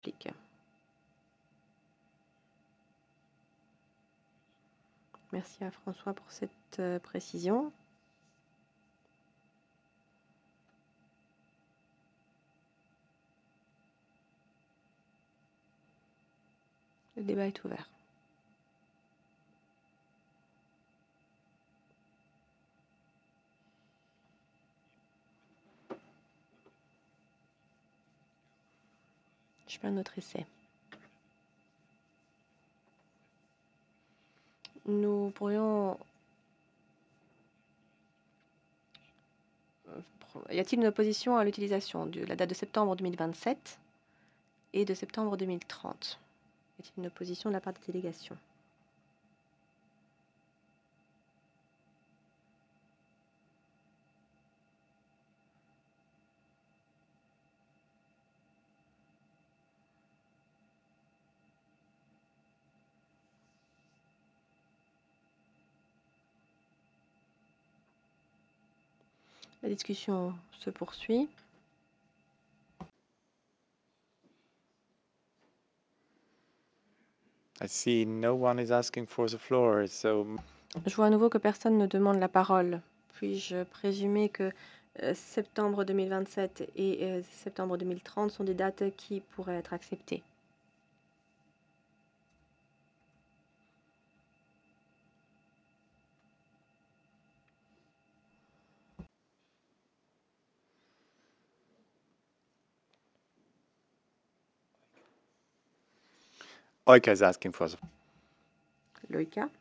Applique. Merci à François pour cette précision. Le débat est ouvert. Je fais un autre essai. Nous pourrions... Y a-t-il une opposition à l'utilisation de la date de septembre 2027 et de septembre 2030? Y a-t-il une opposition de la part des délégations? La discussion se poursuit. I see no one is asking for the floor, so Je vois à nouveau que personne ne demande la parole. Puis-je présumer que septembre 2027 et septembre 2030 sont des dates qui pourraient être acceptées? Oika is asking for the Loïka?